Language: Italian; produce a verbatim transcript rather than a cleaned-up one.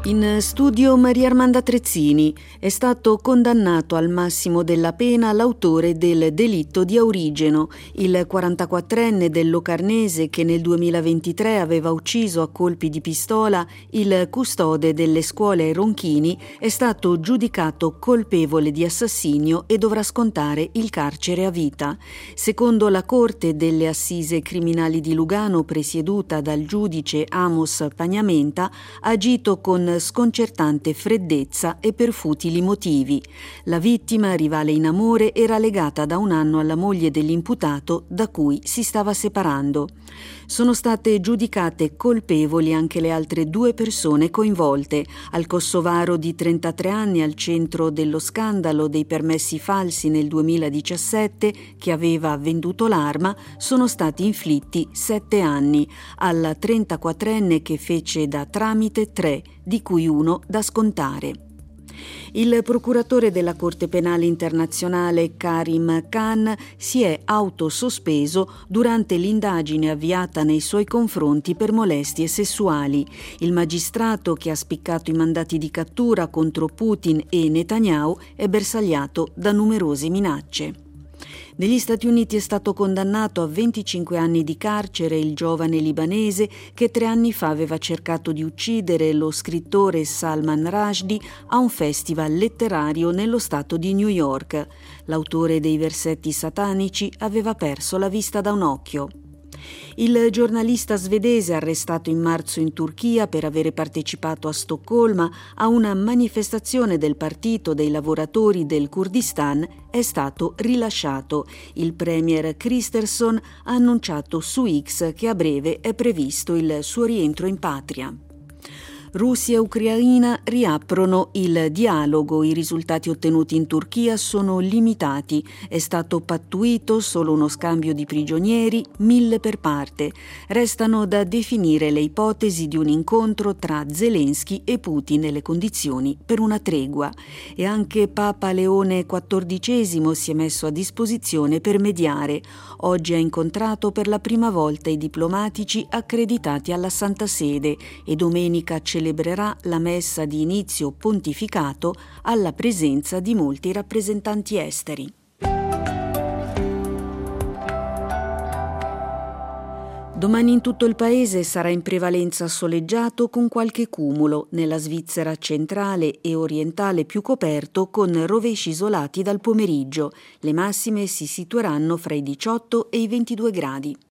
In studio Maria Armanda Trezzini. È stato condannato al massimo della pena l'autore del delitto di Aurigeno, il quarantaquattrenne del Locarnese che nel duemilaventitré aveva ucciso a colpi di pistola il custode delle scuole ai Ronchini. È stato giudicato colpevole di assassinio e dovrà scontare il carcere a vita. Secondo la Corte delle Assise Criminali di Lugano, presieduta dal giudice Amos Pagnamenta, ha agito con sconcertante freddezza e per futili motivi. La vittima, rivale in amore, era legata da un anno alla moglie dell'imputato da cui si stava separando. Sono state giudicate colpevoli anche le altre due persone coinvolte. Al kosovaro di trentatré anni, al centro dello scandalo dei permessi falsi nel duemiladiciassette, che aveva venduto l'arma, sono stati inflitti sette anni. Al trentaquattrenne che fece da tramite tre, di cui uno da scontare. Il procuratore della Corte Penale Internazionale Karim Khan si è autosospeso durante l'indagine avviata nei suoi confronti per molestie sessuali. Il magistrato che ha spiccato i mandati di cattura contro Putin e Netanyahu è bersagliato da numerose minacce. Negli Stati Uniti è stato condannato a venticinque anni di carcere il giovane libanese che tre anni fa aveva cercato di uccidere lo scrittore Salman Rushdie a un festival letterario nello stato di New York. L'autore dei versetti satanici aveva perso la vista da un occhio. Il giornalista svedese, arrestato in marzo in Turchia per avere partecipato a Stoccolma a una manifestazione del Partito dei Lavoratori del Kurdistan, è stato rilasciato. Il premier Kristersson ha annunciato su X che a breve è previsto il suo rientro in patria. Russia e Ucraina riaprono il dialogo. I risultati ottenuti in Turchia sono limitati. È stato pattuito solo uno scambio di prigionieri, mille per parte. Restano da definire le ipotesi di un incontro tra Zelensky e Putin e le condizioni per una tregua. E anche Papa Leone quattordicesimo si è messo a disposizione per mediare. Oggi ha incontrato per la prima volta i diplomatici accreditati alla Santa Sede e domenica celebrerà la messa di inizio pontificato alla presenza di molti rappresentanti esteri. Domani in tutto il paese sarà in prevalenza soleggiato con qualche cumulo, nella Svizzera centrale e orientale più coperto con rovesci isolati dal pomeriggio. Le massime si situeranno fra i diciotto e i ventidue gradi.